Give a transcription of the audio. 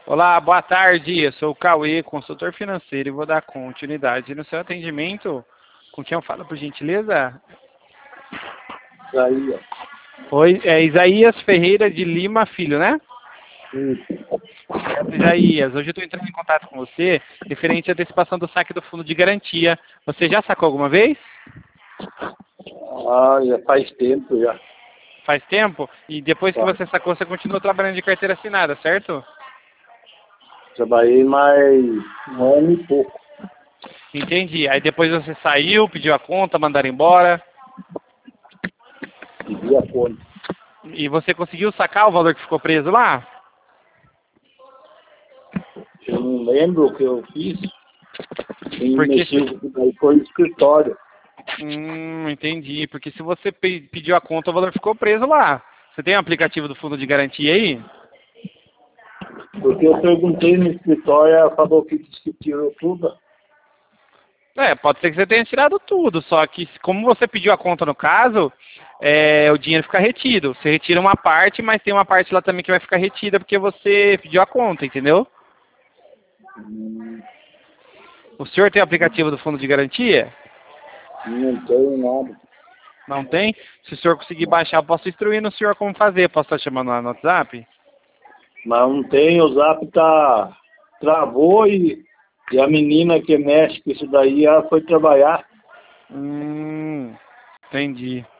Olá, boa tarde. Eu sou o Cauê, consultor financeiro, e vou dar continuidade no seu atendimento. Com quem eu falo, por gentileza? Aí, ó. Oi, é Isaías Ferreira de Lima Filho, né? Certo, Isaías. Hoje eu estou entrando em contato com você referente à antecipação do saque do fundo de garantia. Você já sacou alguma vez? Ah, já faz tempo já. Faz tempo? E depois que Tá. você sacou, você continua trabalhando de carteira assinada, certo? Trabalhei mais um ano e pouco. Entendi. Aí depois você saiu, pediu a conta, mandaram embora. Pedi a conta. E você conseguiu sacar o valor que ficou preso lá? Eu não lembro o que eu fiz. Quem Porque mexeu se... com isso daí foi o escritório. Entendi. Porque se você pediu a conta, o valor ficou preso lá. Você tem o aplicativo do fundo de garantia aí? Porque eu perguntei no escritório, ela falou que tirou tudo. É, pode ser que você tenha tirado tudo, só que como você pediu a conta no caso, o dinheiro fica retido. Você retira uma parte, mas tem uma parte lá também que vai ficar retida porque você pediu a conta, entendeu? O senhor tem o aplicativo do fundo de garantia? Não tenho nada. Não tem? Se o senhor conseguir baixar, eu posso instruir no senhor como fazer. Posso estar chamando lá no WhatsApp? Mas não tem, o Zap travou e a menina que mexe com isso daí, ela foi trabalhar. Entendi.